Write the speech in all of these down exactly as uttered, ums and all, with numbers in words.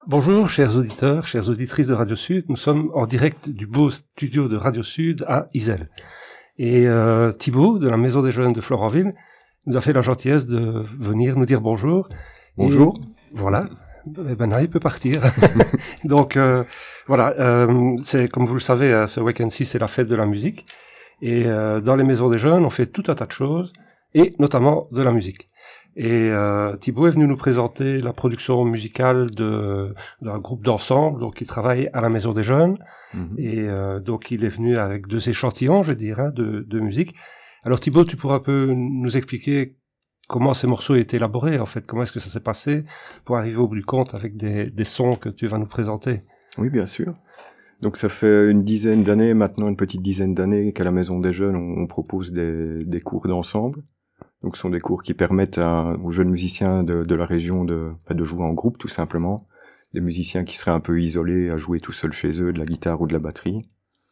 Bonjour, chers auditeurs, chères auditrices de Radio Sud. Nous sommes en direct du beau studio de Radio Sud à Iselle. Et euh, Thibaut, de la Maison des Jeunes de Florenville, nous a fait la gentillesse de venir nous dire bonjour. Bonjour. Et voilà. Eh ben là, il peut partir. Donc euh, voilà, euh, c'est comme vous le savez, euh, ce week-end-ci, c'est la fête de la musique. Et euh, dans les Maisons des Jeunes, on fait tout un tas de choses, et notamment de la musique. Et euh, Thibaut est venu nous présenter la production musicale de d'un groupe d'ensemble, donc qui travaille à la Maison des Jeunes. Mm-hmm. Et euh, donc il est venu avec deux échantillons, je dirais, hein, de, de musique. Alors Thibaut, tu pourras un peu nous expliquer comment ces morceaux étaient élaborés, en fait, comment est-ce que ça s'est passé pour arriver au bout du compte avec des, des sons que tu vas nous présenter. Oui, bien sûr. Donc ça fait une dizaine d'années, maintenant une petite dizaine d'années, qu'à la Maison des Jeunes, on, on propose des, des cours d'ensemble. Donc ce sont des cours qui permettent à, aux jeunes musiciens de, de la région de, de jouer en groupe, tout simplement. Des musiciens qui seraient un peu isolés à jouer tout seuls chez eux, de la guitare ou de la batterie.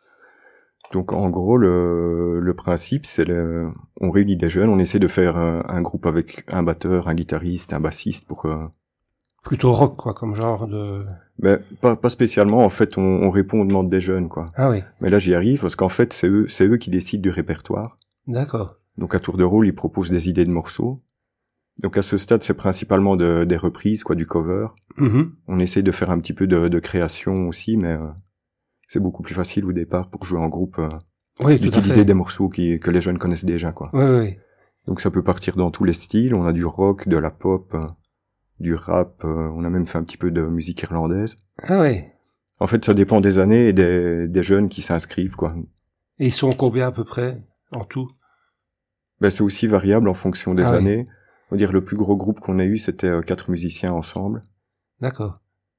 Donc en gros, le, le principe, c'est le, on réunit des jeunes, on essaie de faire un, un groupe avec un batteur, un guitariste, un bassiste pour... Euh... Plutôt rock, quoi, comme genre de... Mais pas, pas spécialement, en fait, on, on répond aux demandes des jeunes, quoi. Ah oui. Mais là, j'y arrive, parce qu'en fait, c'est eux, c'est eux qui décident du répertoire. D'accord. Donc à tour de rôle, ils proposent des idées de morceaux. Donc à ce stade, c'est principalement de, des reprises, quoi, du cover. Mm-hmm. On essaye de faire un petit peu de, de création aussi, mais euh, c'est beaucoup plus facile au départ pour jouer en groupe, euh, oui, d'utiliser des morceaux qui, que les jeunes connaissent déjà, quoi. Oui, oui. Donc ça peut partir dans tous les styles. On a du rock, de la pop, euh, du rap. Euh, on a même fait un petit peu de musique irlandaise. Ah oui. En fait, ça dépend des années et des, des jeunes qui s'inscrivent, quoi. Et ils sont combien à peu près en tout? Ben, c'est aussi variable en fonction des ah années. Oui. On va dire le plus gros groupe qu'on a eu, c'était euh, quatre musiciens ensemble. D'accord.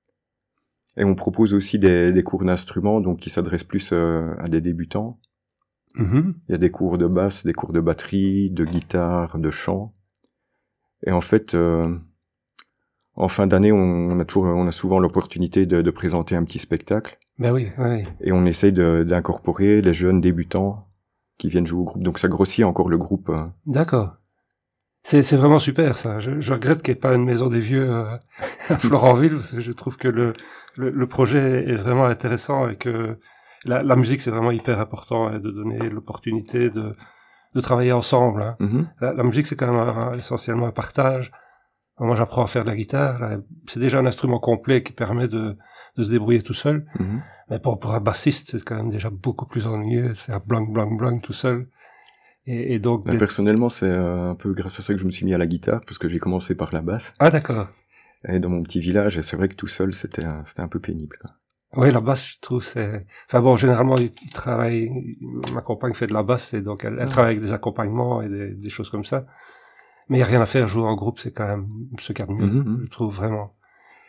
Et on propose aussi des, des cours d'instruments, donc qui s'adressent plus euh, à des débutants. Mm-hmm. Il y a des cours de basse, des cours de batterie, de guitare, de chant. Et en fait, euh, en fin d'année, on, on a toujours, on a souvent l'opportunité de, de présenter un petit spectacle. Ben oui, oui. Et on essaye de, d'incorporer les jeunes débutants qui viennent jouer au groupe. Donc ça grossit encore le groupe. Euh. D'accord. C'est, c'est vraiment super, ça. Je, je regrette qu'il n'y ait pas une maison des vieux euh, à Florenville, parce que je trouve que le, le, le projet est vraiment intéressant et que la, la musique, c'est vraiment hyper important, hein, de donner l'opportunité de, de travailler ensemble. Hein. Mm-hmm. La, la musique, c'est quand même un, essentiellement un partage. Moi, j'apprends à faire de la guitare. Là, c'est déjà un instrument complet qui permet de, de se débrouiller tout seul. Mm-hmm. Mais pour, pour un bassiste, c'est quand même déjà beaucoup plus ennuyeux de faire blanc, blanc, blanc tout seul. Et, et donc, ben, personnellement, c'est euh, un peu grâce à ça que je me suis mis à la guitare, parce que j'ai commencé par la basse. Ah, d'accord. Et dans mon petit village, et c'est vrai que tout seul, c'était, c'était un peu pénible, quoi. Oui, la basse, je trouve, c'est... Enfin bon, généralement, il, il travaille... Ma compagne fait de la basse, et donc elle, elle travaille avec des accompagnements et des, des choses comme ça. Mais il n'y a rien à faire, jouer en groupe, c'est quand même ce qu'il y a de mieux, mm-hmm. je trouve, vraiment.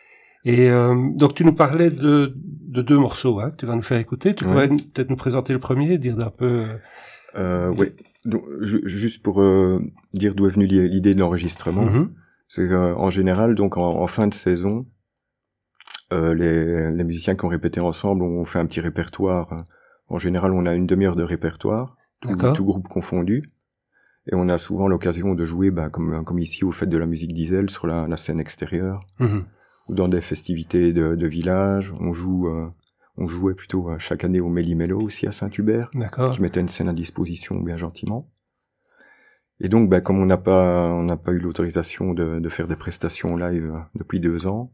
Et euh, donc, tu nous parlais de, de deux morceaux, hein, que tu vas nous faire écouter. Tu ouais. pourrais peut-être nous présenter le premier, dire un peu... Euh, oui, donc, je, juste pour euh, dire d'où est venue l'idée de l'enregistrement, mm-hmm. c'est qu'en général, donc en, en fin de saison, euh, les, les musiciens qui ont répété ensemble, on fait un petit répertoire. En général, on a une demi-heure de répertoire, tout, tout groupe confondu. Et on a souvent l'occasion de jouer, bah, comme, comme ici, au Fête de la musique d'Iselle, sur la, la scène extérieure, mm-hmm. ou dans des festivités de, de village. On joue, euh, on jouait plutôt euh, chaque année au Méli-Mélo aussi à Saint-Hubert, D'accord. qui mettait une scène à disposition bien gentiment. Et donc, bah, comme on n'a pas, on n'a pas eu l'autorisation de, de faire des prestations live euh, depuis deux ans,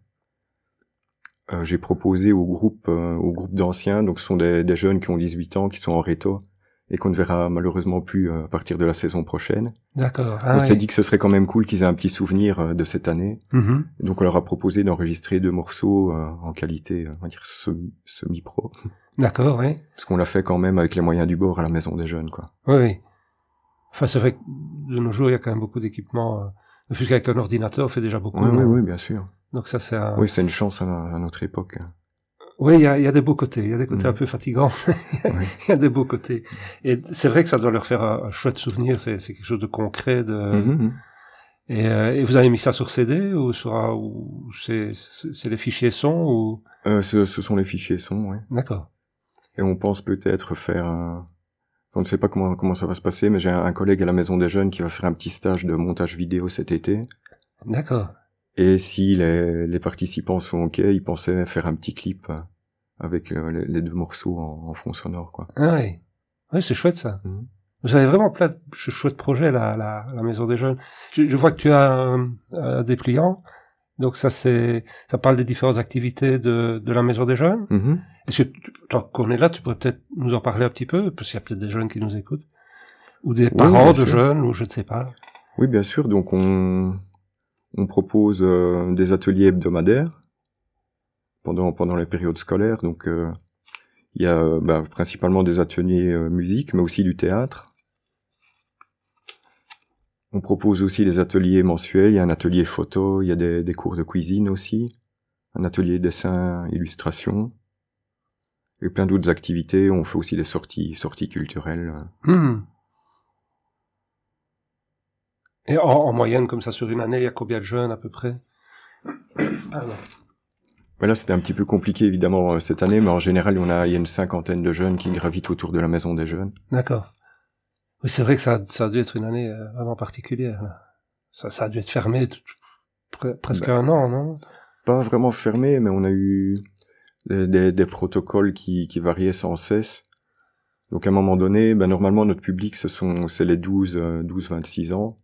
euh, j'ai proposé au groupe, euh, au groupe d'anciens, donc ce sont des, des jeunes qui ont dix-huit ans, qui sont en réto, et qu'on ne verra malheureusement plus à partir de la saison prochaine. D'accord. Ah, on oui. s'est dit que ce serait quand même cool qu'ils aient un petit souvenir de cette année. Mm-hmm. Donc on leur a proposé d'enregistrer deux morceaux euh, en qualité, on va dire, semi-pro. D'accord, oui. Parce qu'on l'a fait quand même avec les moyens du bord à la Maison des Jeunes, quoi. Oui, oui. Enfin, c'est vrai que de nos jours, il y a quand même beaucoup d'équipements. Euh, ne fût qu'avec un ordinateur, on fait déjà beaucoup. Oui, oui, hein. oui, bien sûr. Donc ça, c'est un... Oui, c'est une chance à, à notre époque. Oui, il y a, y a des beaux côtés, il y a des côtés mmh. un peu fatigants, il oui. y a des beaux côtés. Et c'est vrai que ça doit leur faire un, un chouette souvenir, c'est, c'est quelque chose de concret. De... Mmh. Et, euh, et vous avez mis ça sur C D ou sur un, ou c'est, c'est, c'est les fichiers son ou euh, ce, ce sont les fichiers son, oui. D'accord. Et on pense peut-être faire un... On ne sait pas comment comment ça va se passer, mais j'ai un, un collègue à la Maison des Jeunes qui va faire un petit stage de montage vidéo cet été. D'accord. Et si les, les participants sont OK, ils pensaient faire un petit clip avec euh, les, les deux morceaux en, en fond sonore, quoi. Ah oui. Oui, c'est chouette, ça. Mmh. Vous avez vraiment plein de chouettes projets, la, la, la Maison des Jeunes. Je, je vois que tu as un, un dépliant. Donc ça, c'est, ça parle des différentes activités de, de la Maison des Jeunes. Mmh. Est-ce que, tant qu'on est là, tu pourrais peut-être nous en parler un petit peu, parce qu'il y a peut-être des jeunes qui nous écoutent. Ou des parents oui, de sûr. jeunes, ou je ne sais pas. Oui, bien sûr. Donc on, on propose euh, des ateliers hebdomadaires pendant pendant les périodes scolaires. Donc euh, il y a bah, principalement des ateliers euh, musique, mais aussi du théâtre. On propose aussi des ateliers mensuels. Il y a un atelier photo, il y a des, des cours de cuisine aussi, un atelier dessin, illustration, et plein d'autres activités. On fait aussi des sorties sorties culturelles. Mmh. Et en, en moyenne, comme ça, sur une année, il y a combien de jeunes à peu près? Pardon. Là, c'était un petit peu compliqué, évidemment, cette année, mais en général, on a, il y a une cinquantaine de jeunes qui gravitent autour de la Maison des Jeunes. D'accord. Oui, c'est vrai que ça, ça a dû être une année euh, vraiment particulière. Là. Ça, ça a dû être fermé tout, pre- presque ben, un an, non? Pas vraiment fermé, mais on a eu des, des, des protocoles qui, qui variaient sans cesse. Donc, à un moment donné, ben, normalement, notre public, ce sont, c'est les douze, douze, vingt-six ans.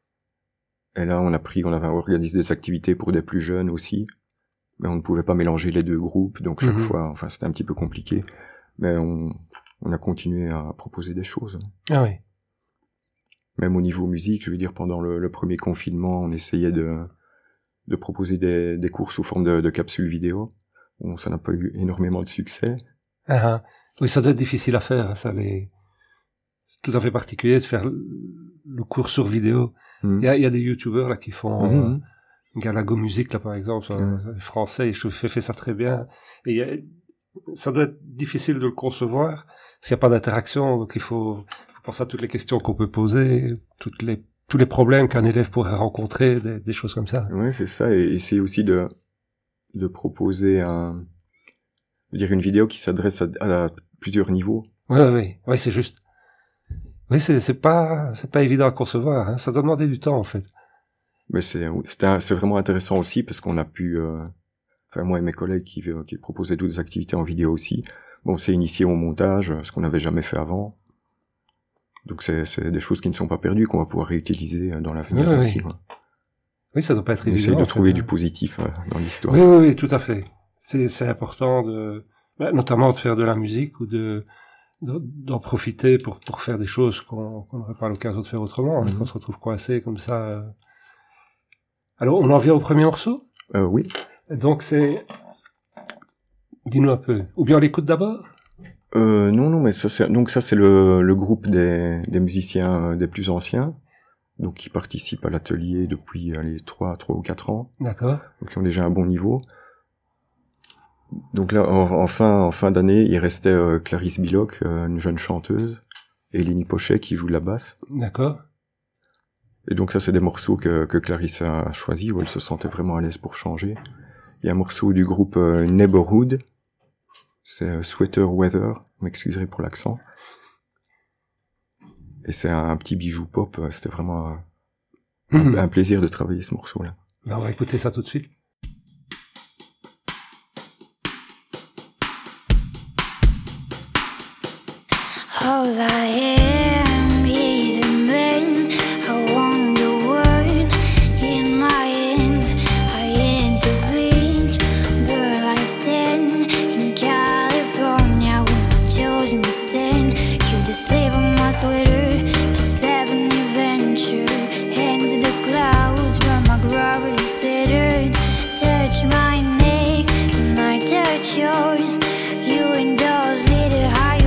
Et là, on a pris, on avait organisé des activités pour des plus jeunes aussi. Mais on ne pouvait pas mélanger les deux groupes, donc chaque mmh. fois, enfin, c'était un petit peu compliqué. Mais on, on a continué à proposer des choses. Ah oui. Même au niveau musique, je veux dire, pendant le, le premier confinement, on essayait de, de proposer des, des cours sous forme de, de capsules vidéo. Bon, ça n'a pas eu énormément de succès. Ah, ah. Oui, ça doit être difficile à faire, ça les... C'est tout à fait particulier de faire le cours sur vidéo. Mmh. Il y a, il y a des youtubeurs, là, qui font, mmh. euh, Galago Musique, là, par exemple, mmh. français, je fais, fait ça très bien. Et y a, ça doit être difficile de le concevoir, s'il n'y a pas d'interaction, donc il faut, faut penser à toutes les questions qu'on peut poser, toutes les, tous les problèmes qu'un élève pourrait rencontrer, des, des choses comme ça. Oui, c'est ça, et essayer aussi de, de proposer un, je veux dire, une vidéo qui s'adresse à, à plusieurs niveaux. Oui, oui, oui, ouais, c'est juste. Oui, c'est, c'est pas, c'est pas évident à concevoir, hein. Ça doit demander du temps, en fait. Mais c'est, c'est, c'est vraiment intéressant aussi parce qu'on a pu, euh, enfin, moi et mes collègues qui, qui proposaient d'autres activités en vidéo aussi, bon, on s'est initié au montage, ce qu'on n'avait jamais fait avant. Donc c'est, c'est des choses qui ne sont pas perdues, qu'on va pouvoir réutiliser dans l'avenir oui, aussi. Oui. Ouais. Oui, ça doit pas être on évident. On essaie de trouver fait, du hein. positif euh, dans l'histoire. Oui, oui, oui, tout à fait. C'est, c'est important de, bah, notamment de faire de la musique ou de, d'en profiter pour pour faire des choses qu'on qu'on n'aurait pas l'occasion de faire autrement, mmh. Qu'on se retrouve coincé comme ça. Alors on en vient au premier morceau. Euh, oui. Donc c'est, dis-nous un peu. Ou bien on l'écoute d'abord. Euh, non non mais ça c'est donc ça c'est le le groupe des des musiciens des plus anciens, donc qui participent à l'atelier depuis les trois trois ou quatre ans. D'accord. Donc ils ont déjà un bon niveau. Donc là, en, en fin, en fin d'année, il restait euh, Clarisse Billoc, euh, une jeune chanteuse, et Lénie Pochet qui joue de la basse. D'accord. Et donc ça, c'est des morceaux que, que Clarisse a choisis, où elle se sentait vraiment à l'aise pour changer. Il y a un morceau du groupe euh, Neighborhood, c'est euh, Sweater Weather, vous m'excuserez pour l'accent. Et c'est un, un petit bijou pop, euh, c'était vraiment euh, mmh. un, un plaisir de travailler ce morceau-là. Ben, on va écouter ça tout de suite. All I am is a man. I want the world in my hand. I intervened, but I stand in California when I chose to stand. You're the slave of my sweater. Let's have an adventure. Hands in the clouds, but my gravity steadied. Touch my neck, and I touch yours. You and those little higher.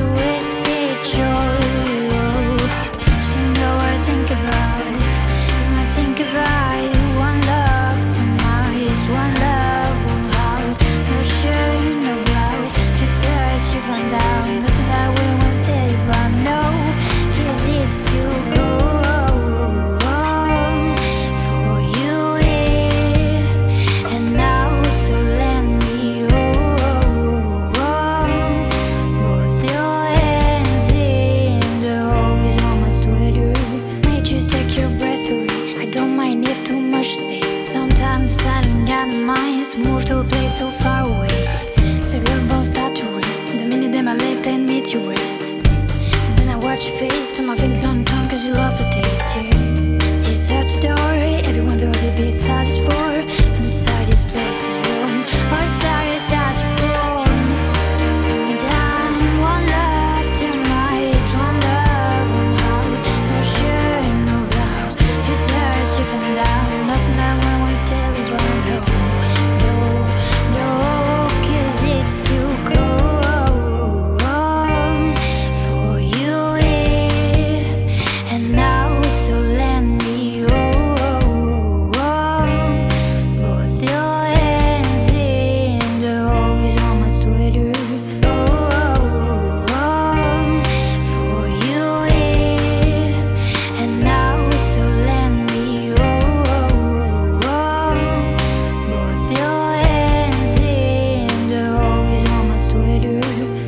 Sometimes I'm deciding, got my minds moved to a place so far away. The good bones start to rest. The minute that my left hand meets your wrist. And then I watch your face, put my fingers on your tongue cause you love the taste, yeah. It's such a story, everyone thought the beat starts for. Inside this place is warm, all inside is such a warm. And down, one love, two mice, one love, one house. No shirt, no blouse, your thirst driven down. Nothing that I wanna tell you about, no, no, no, cause it's too cold for you here. And now so let me hold both your hands in the holes on my sweater. Oh, for you here. And now so let me hold both your hands in the holes on my sweater.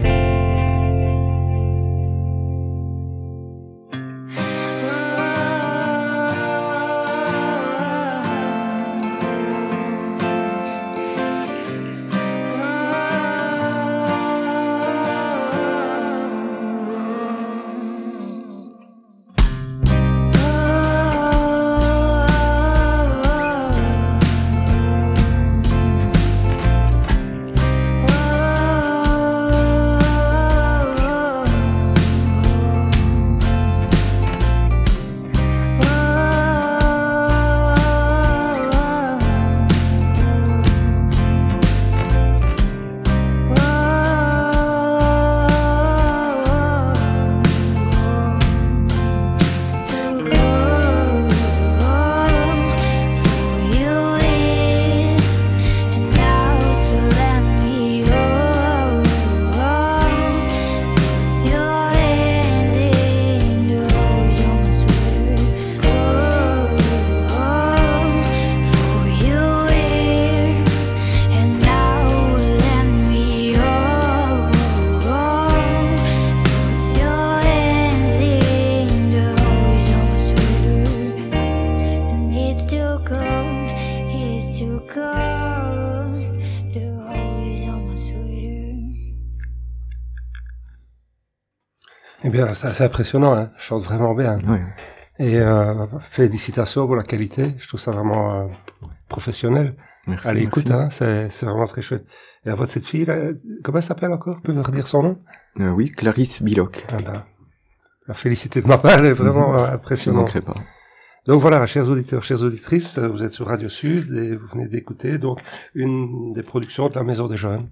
Eh bien, c'est assez impressionnant, hein. Je chante vraiment bien. Ouais. Et euh, félicitations pour la qualité. Je trouve ça vraiment euh, professionnel. Merci. Allez, merci. écoute, hein, c'est, c'est vraiment très chouette. Et la voix de cette fille, là, comment elle s'appelle encore? Tu peux me redire son nom? Euh, oui, Clarisse Biloc. Ah ben, la félicité de ma part, elle est vraiment Mhm. euh, Je ne impressionnante. manquerai pas. Donc voilà, chers auditeurs, chères auditrices, euh, vous êtes sur Radio Sud et vous venez d'écouter donc une des productions de la Maison des Jeunes.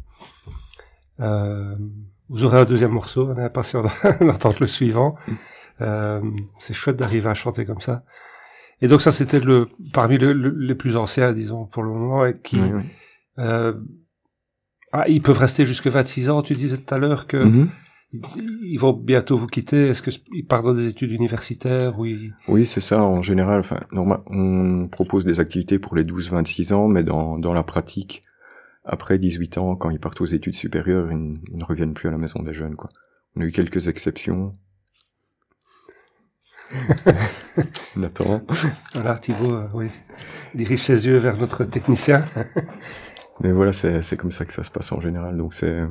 Euh, vous aurez un deuxième morceau, on est impatient d'entendre le suivant. Euh, c'est chouette d'arriver à chanter comme ça. Et donc ça, c'était le parmi le, le- les plus anciens, disons, pour le moment, et qui Oui, oui. euh, ah, ils peuvent rester jusque vingt-six ans. Tu disais tout à l'heure que Mhm. ils, ils vont bientôt vous quitter. Est-ce que ils partent dans des études universitaires ou ils... Oui, c'est ça. En général, enfin, normal, on propose des activités pour les douze vingt-six ans, mais dans, dans la pratique, après dix-huit ans, quand ils partent aux études supérieures, ils, n- ils ne reviennent plus à la maison des jeunes, quoi. On a eu quelques exceptions. Nathan. Voilà, Thibaut, euh, oui, dirige ses yeux vers notre technicien. Mais voilà, c'est, c'est comme ça que ça se passe en général. Donc c'est,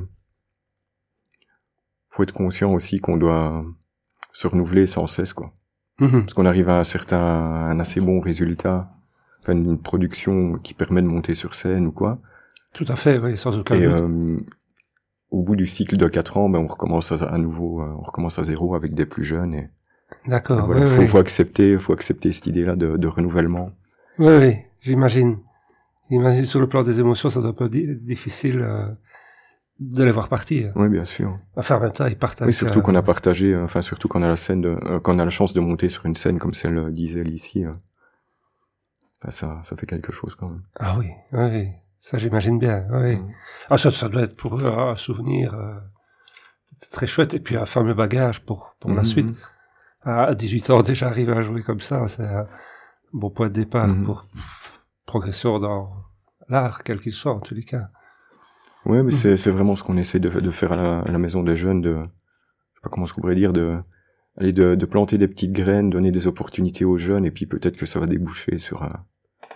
faut être conscient aussi qu'on doit se renouveler sans cesse, quoi. Mhm. Parce qu'on arrive à un certain, un assez bon résultat, enfin une production qui permet de monter sur scène ou quoi. Tout à fait, oui, sans aucun Et doute. euh, au bout du cycle de quatre ans, ben on recommence à, à nouveau, euh, on recommence à zéro avec des plus jeunes. Et, et D'accord, voilà, oui, faut, oui. faut accepter, faut accepter cette idée-là de, de renouvellement. Oui, oui, j'imagine. J'imagine sur le plan des émotions, ça doit pas être di- difficile euh, de les voir partir. Oui, bien sûr. Enfin, en même temps, ils partent Oui, avec, surtout euh, qu'on a partagé, euh, enfin surtout qu'on a la scène, de, euh, qu'on a la chance de monter sur une scène comme celle euh, d'Isel ici. euh, enfin, ça, ça fait quelque chose quand même. Ah oui, oui, oui. Ça j'imagine bien, oui. Mhm. Ah, ça, ça doit être pour eux un souvenir euh, c'est très chouette. Et puis un fameux bagage pour, pour la Mhm. suite. À dix-huit ans, déjà arriver à jouer comme ça, c'est un bon point de départ Mhm. pour progression dans l'art, quel qu'il soit, en tous les cas. Ouais, mais Mhm. c'est, c'est vraiment ce qu'on essaie de, de faire à la, à la maison des jeunes, de, je sais pas comment ce qu'on pourrait dire, de, aller de, de planter des petites graines, donner des opportunités aux jeunes, et puis peut-être que ça va déboucher sur un,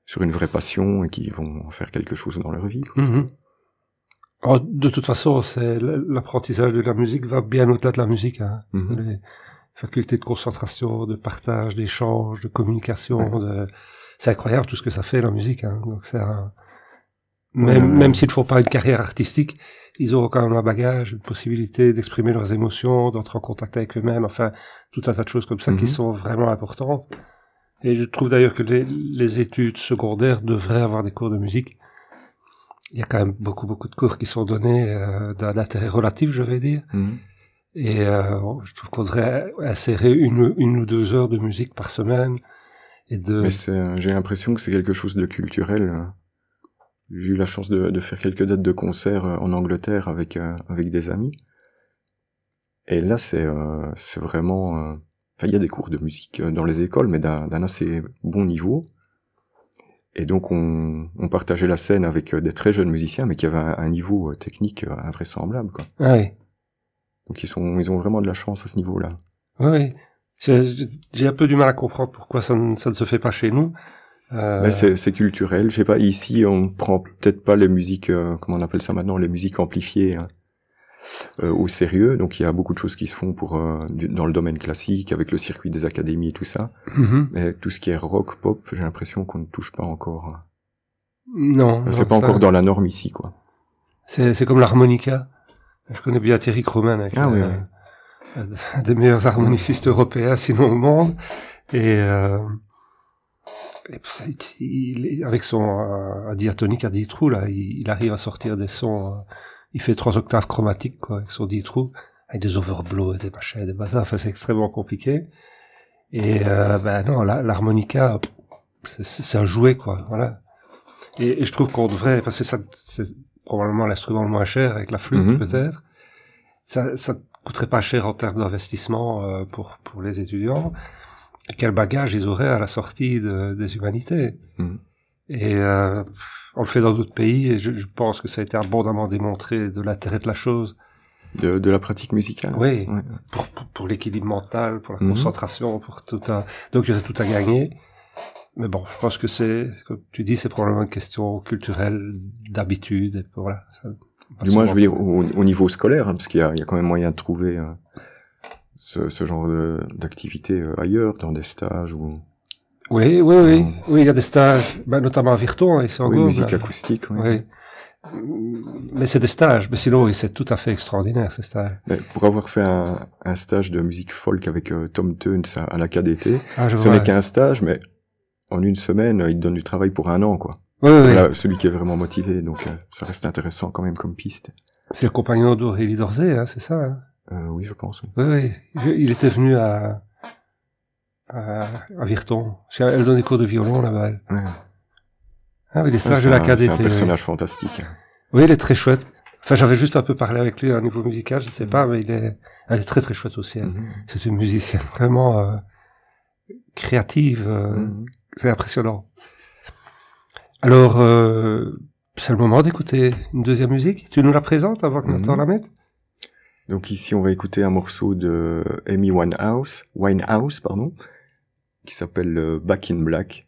sur une vraie passion et qui vont en faire quelque chose dans leur vie. Mm-hmm. Alors, de toute façon, c'est l'apprentissage de la musique va bien au-delà de la musique. Hein. Mm-hmm. Les facultés de concentration, de partage, d'échange, de communication, ouais. de... c'est incroyable tout ce que ça fait la musique. Hein. Donc c'est un... même, ouais. même s'ils ne font pas une carrière artistique, ils auront quand même un bagage, une possibilité d'exprimer leurs émotions, d'entrer en contact avec eux-mêmes, enfin tout un tas de choses comme ça mm-hmm. qui sont vraiment importantes. Et je trouve d'ailleurs que les, les études secondaires devraient avoir des cours de musique. Il y a quand même beaucoup, beaucoup de cours qui sont donnés euh, d'un intérêt relatif, je vais dire. Mmh. Et euh, je trouve qu'on devrait insérer une, une ou deux heures de musique par semaine. Et de... Mais c'est, j'ai l'impression que c'est quelque chose de culturel. J'ai eu la chance de, de faire quelques dates de concert en Angleterre avec, euh, avec des amis. Et là, c'est, euh, c'est vraiment... Euh... Enfin, il y a des cours de musique dans les écoles, mais d'un, d'un assez bon niveau. Et donc, on, on partageait la scène avec des très jeunes musiciens, mais qui avaient un, un niveau technique invraisemblable, quoi. Ah oui. Donc, ils sont, ils ont vraiment de la chance à ce niveau-là. Oui. J'ai, j'ai un peu du mal à comprendre pourquoi ça ne, ça ne se fait pas chez nous. Euh... Ben, c'est, c'est culturel. Je sais pas, ici, on prend peut-être pas les musiques, euh, comment on appelle ça maintenant, les musiques amplifiées, hein. Euh, au sérieux, donc il y a beaucoup de choses qui se font pour euh, du, dans le domaine classique avec le circuit des académies et tout ça, mm-hmm. mais tout ce qui est rock, pop, j'ai l'impression qu'on ne touche pas encore. Non, enfin, c'est non, pas ça... encore dans la norme ici, quoi. C'est, c'est comme l'harmonica. Je connais bien Thierry Croman, avec ah, un, oui, oui. un des meilleurs harmonicistes européens, sinon au monde, et, euh, et il, avec son euh, diatonique à dix trous là, il, il arrive à sortir des sons. Euh, Il fait trois octaves chromatiques, quoi, avec son dix trous, avec des overblows et des machins, des bazars. Enfin, c'est extrêmement compliqué. Et, euh, ben non, la, l'harmonica, c'est, c'est un jouet, quoi, voilà. Et, et je trouve qu'on devrait, parce que ça, c'est probablement l'instrument le moins cher, avec la flûte, mm-hmm. peut-être. Ça, ça coûterait pas cher en termes d'investissement, euh, pour, pour les étudiants. Et quel bagage ils auraient à la sortie de, des humanités. Mm-hmm. Et, euh, on le fait dans d'autres pays, et je, je pense que ça a été abondamment démontré de l'intérêt de la chose. De, de la pratique musicale. Oui, ouais. pour, pour, pour l'équilibre mental, pour la mmh. concentration, pour tout un... Donc il y aurait tout à gagner. Mais bon, je pense que c'est, comme tu dis, c'est probablement une question culturelle, d'habitude, et voilà. Ça, du moins, je veux dire, au, au niveau scolaire, hein, parce qu'il y a, il y a quand même moyen de trouver euh, ce, ce genre de, d'activité euh, ailleurs, dans des stages ou... Oui, oui, oui. Mmh. Oui, il y a des stages, ben, notamment à Virton, ici en Oui, Gaume, musique là. acoustique, oui. oui. Mais c'est des stages, mais sinon, oui, c'est tout à fait extraordinaire, ces stages. Mais pour avoir fait un, un stage de musique folk avec euh, Tom Teuns à, à l'A K D T, ah, ce vois, n'est qu'un stage, mais en une semaine, il te donne du travail pour un an, quoi. Oui, oui. Là, celui qui est vraiment motivé, donc euh, ça reste intéressant quand même comme piste. C'est le compagnon d'Aurélie Dorzé, hein, c'est ça, hein? Euh, oui, je pense. Oui, oui, oui. Il était venu à... à, à Virton. Elle donne des cours de violon là-bas. Ouais. Ah oui, les stages ouais, de l'A K D T. C'est un personnage oui. fantastique. Oui, il est très chouette. Enfin, j'avais juste un peu parlé avec lui à un niveau musical, je ne sais pas, mais il est, elle est très très chouette aussi. Mm-hmm. C'est une musicienne vraiment euh, créative. Euh, mm-hmm. C'est impressionnant. Alors, euh, c'est le moment d'écouter une deuxième musique. Tu nous la présentes avant que mm-hmm. Nathan la mette? Donc ici, on va écouter un morceau de Amy Winehouse, Winehouse, pardon, qui s'appelle euh, Back in Black.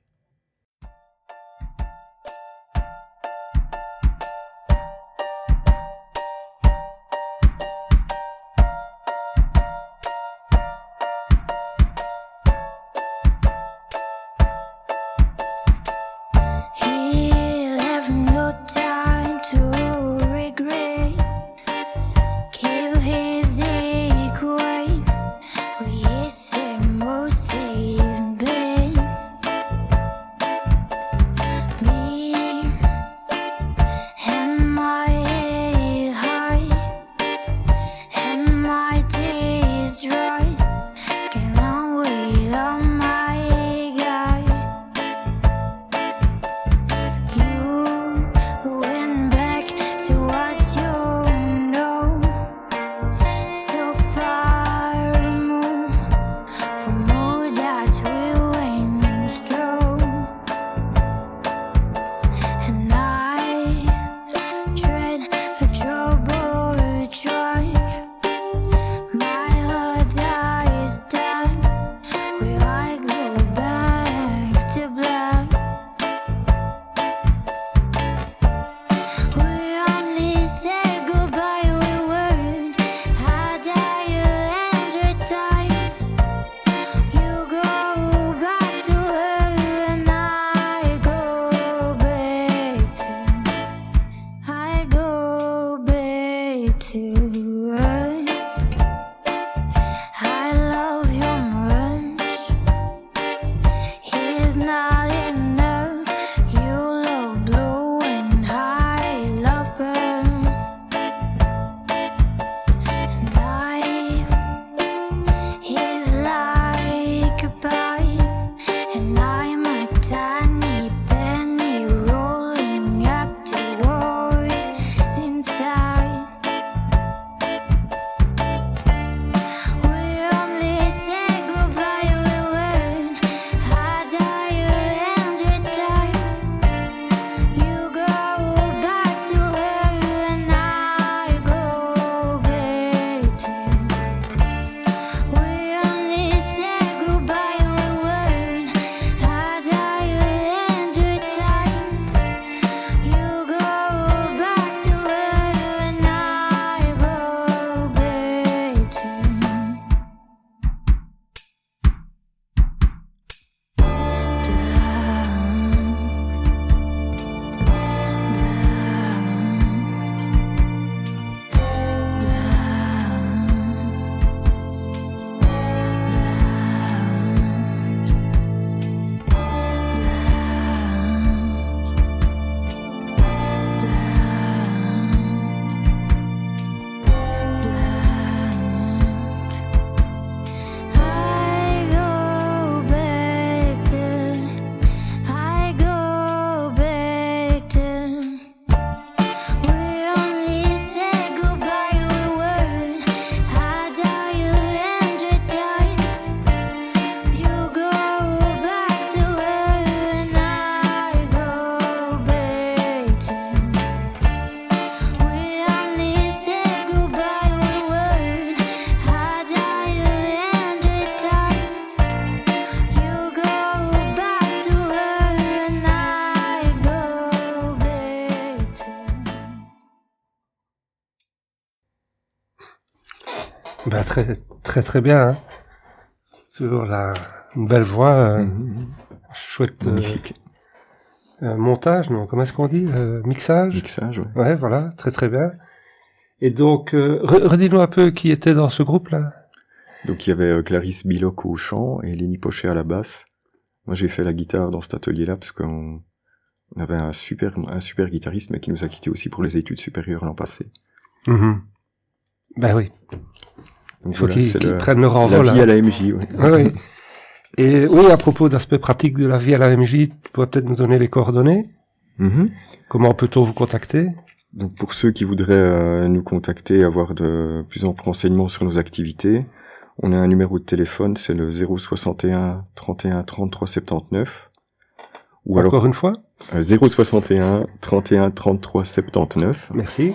Yes, it must have been Ben, très, très, très bien, hein. Toujours la, une belle voix, euh, Mhm. chouette, euh, Magnifique. euh, montage, non, comment est-ce qu'on dit, euh, mixage? Mixage, ouais. Ouais, voilà, très très bien. Et donc, euh, re- redis-nous un peu qui était dans ce groupe-là. Donc il y avait euh, Clarisse Biloc au chant et Lénie Pochet à la basse. Moi j'ai fait la guitare dans cet atelier-là parce qu'on on avait un super un super guitariste mais qui nous a quittés aussi pour les études supérieures l'an passé. Mhm. Ben oui, Donc il faut voilà, qu'ils c'est qu'ils le- prennent leur la envol. vie hein. à la M J. Ouais. Oui, oui. Et oui, à propos d'aspect pratique de la vie à la M J, tu pourrais peut-être nous donner les coordonnées. Mhm. Comment peut-on vous contacter? Donc pour ceux qui voudraient euh, nous contacter et avoir de plus amples renseignements sur nos activités, on a un numéro de téléphone, c'est le zéro soixante et un trente et un trente-trois soixante-dix-neuf. Ou Encore alors une fois? euh, zéro soixante et un trente et un trente-trois soixante-dix-neuf. Merci.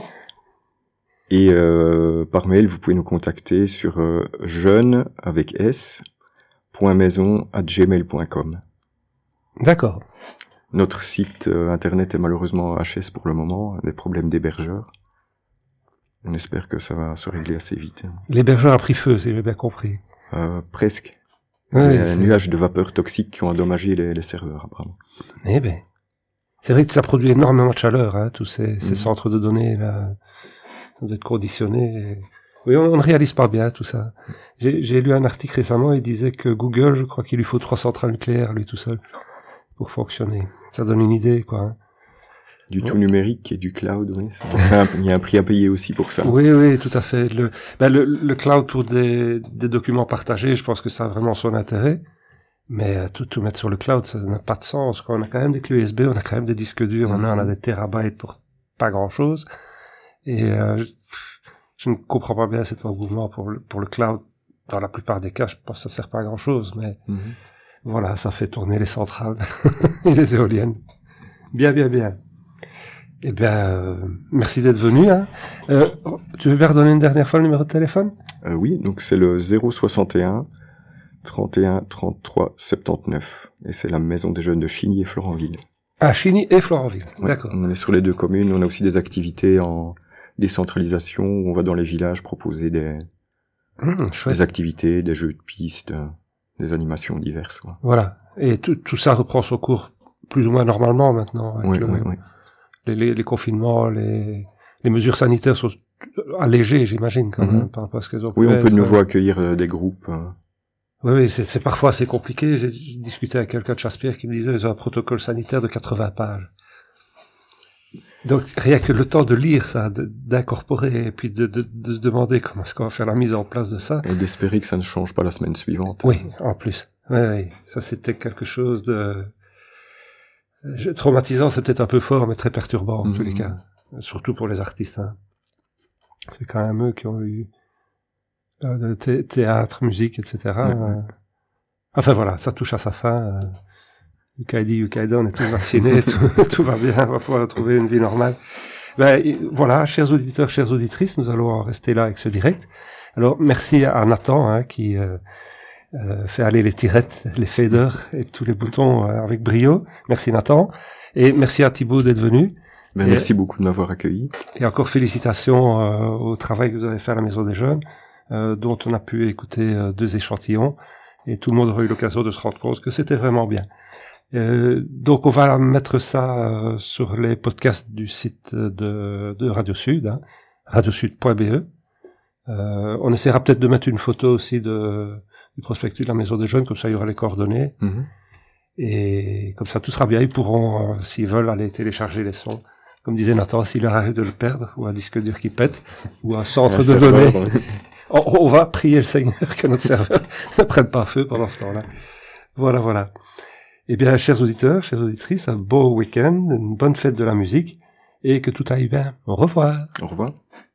Et euh, par mail, vous pouvez nous contacter sur euh, jeune avec s point maison arobase gmail point com. D'accord. Notre site euh, internet est malheureusement H S pour le moment, des problèmes d'hébergeurs. On espère que ça va se régler assez vite. L'hébergeur a pris feu, si j'ai bien compris. Euh, presque. Ouais, Des c'est- nuages de vapeur toxiques qui ont endommagé les, les serveurs, apparemment. Eh ben, c'est vrai que ça produit énormément de chaleur, hein, tous ces, ces Mhm. centres de données là, ça doit être conditionné. et- Oui, on on ne réalise pas bien tout ça. J'ai j'ai lu un article récemment, il disait que Google, je crois qu'il lui faut trois centrales nucléaires lui tout seul pour fonctionner. Ça donne une idée, quoi. hein. Du Ouais. tout numérique et du cloud, oui. c'est- c'est un- Il y a un prix à payer aussi pour ça. Oui, oui, tout à fait. Le, ben le, le cloud pour des, des documents partagés, je pense que ça a vraiment son intérêt. Mais euh, tout, tout mettre sur le cloud, ça n'a pas de sens. Quoi. On a quand même des clés U S B, on a quand même des disques durs. Maintenant, on a Mhm. des terabytes pour pas grand-chose. Et euh, je, je ne comprends pas bien cet engouement pour le, pour le cloud. Dans la plupart des cas, je pense que ça sert pas à grand-chose. Mais Mhm. voilà, ça fait tourner les centrales et les éoliennes. Bien, bien, bien. Eh bien, euh, merci d'être venu. Hein. Euh, tu veux bien redonner une dernière fois le numéro de téléphone? Euh, oui, donc c'est le zéro soixante et un trente et un trente-trois soixante-dix-neuf. Et c'est la maison des jeunes de Chigny et Florenville. Ah, Chigny et Florenville. Ouais, D'accord. On est sur les deux communes. On a aussi des activités en décentralisation où on va dans les villages proposer des, Hum, chouette. des activités, des jeux de pistes, euh, des animations diverses. Quoi. Voilà. Et tout, tout ça reprend son cours plus ou moins normalement maintenant. avec Ouais, le- ouais, ouais. Les, les, les confinements, les, les mesures sanitaires sont allégées, j'imagine, quand Mhm. même, par rapport à ce qu'elles ont pu Oui, on peut être. de nouveau accueillir euh, des groupes. euh. Oui, oui, c'est, c'est parfois assez compliqué. J'ai, j'ai discuté avec quelqu'un de Chasse-Pierre qui me disait ils ont un protocole sanitaire de quatre-vingts pages. Donc, rien que le temps de lire ça, de- d'incorporer, et puis de, de, de se demander comment est-ce qu'on va faire la mise en place de ça. Et d'espérer que ça ne change pas la semaine suivante. Oui, en plus. Oui, oui. Ça, c'était quelque chose de... Je- Traumatisant, c'est peut-être un peu fort, mais très perturbant, en Mhm. tous les cas. Surtout pour les artistes. Hein. C'est quand même eux qui ont eu euh, de thé- théâtre, musique, et cetera. Ouais, ouais. Euh, Enfin, voilà, ça touche à sa fin. Euh... Yukaidi, Yukaida, on est tous vaccinés, tout, tout va bien, on va pouvoir retrouver une vie normale. Ben, et voilà, chers auditeurs, chères auditrices, nous allons en rester là avec ce direct. Alors, merci à Nathan, hein, qui euh, euh, fait aller les tirettes, les faders et tous les boutons euh, avec brio. Merci Nathan. Et merci à Thibaut d'être venu. Ben, Et- merci beaucoup de m'avoir accueilli. Et encore félicitations euh, au travail que vous avez fait à la Maison des Jeunes, euh, dont on a pu écouter euh, deux échantillons. Et tout le monde aura eu l'occasion de se rendre compte que c'était vraiment bien. Euh, donc on va mettre ça euh, sur les podcasts du site de, de Radio Sud, hein, radiosud point b e. Euh, on essaiera peut-être de mettre une photo aussi de, du prospectus de la Maison des Jeunes, comme ça il y aura les coordonnées. Mhm. Et comme ça tout sera bien. Ils pourront, euh, s'ils veulent, aller télécharger les sons. Comme disait Nathan, s'il leur arrive de le perdre, ou un disque dur qui pète, ou un centre Un de serveur, données. ouais. On, on va prier le Seigneur que notre serveur ne prenne pas feu pendant ce temps-là. Voilà, voilà. Eh bien, chers auditeurs, chères auditrices, un beau week-end, une bonne fête de la musique, et que tout aille bien. Au revoir. Au revoir.